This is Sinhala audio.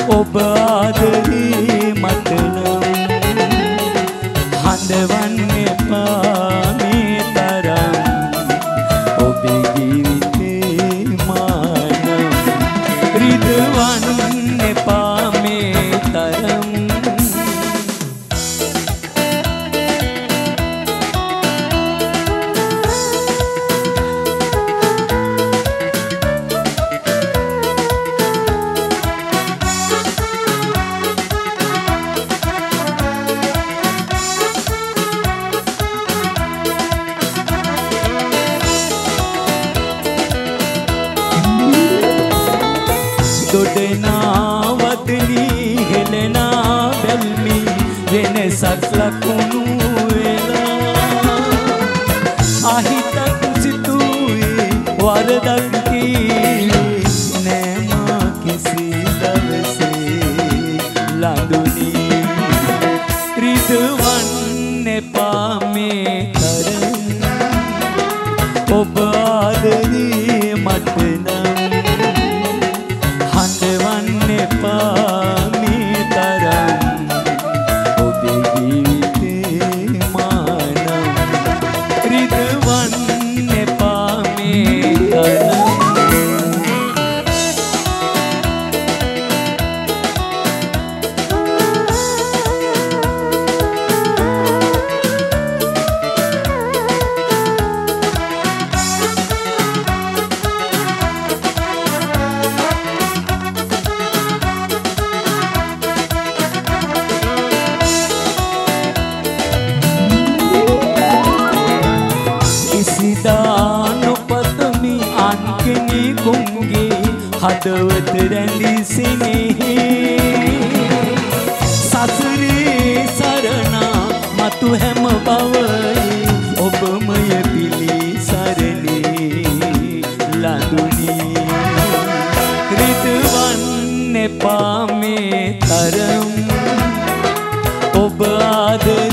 ඔබ ආදරේ මට නම් හඳවන්න එපා මේ තරම් ඔබේ ජීවිතේ මානම් රිදවන්න එපා මේ තරම් දොඩනා වදනී හෙලනා බැල්මි වෙනසක් ලකුණු වෙලා අහිතක් සිතුවේ වරදක් කීවේ නෑමා කිසි දවසේ ලඳුනී රිදවන්න එපා මේ තරම් ඔබ ආදරේ මට නම් හඳවන්න එපා මේ තරම් ඔබේ ජීවිතේ මානම් රිදවන්න එපා මේ තරම් දානොපතමි අන්කෙනෙකුන්ගේ හදවත රැඳි සිනෙහි සසරේ සරණා මතු හැම බවයි ඔබමය පිළිසරණේ ලඳුනී රිදවන්න එපා මේ තරම් ඔබ ආදරේ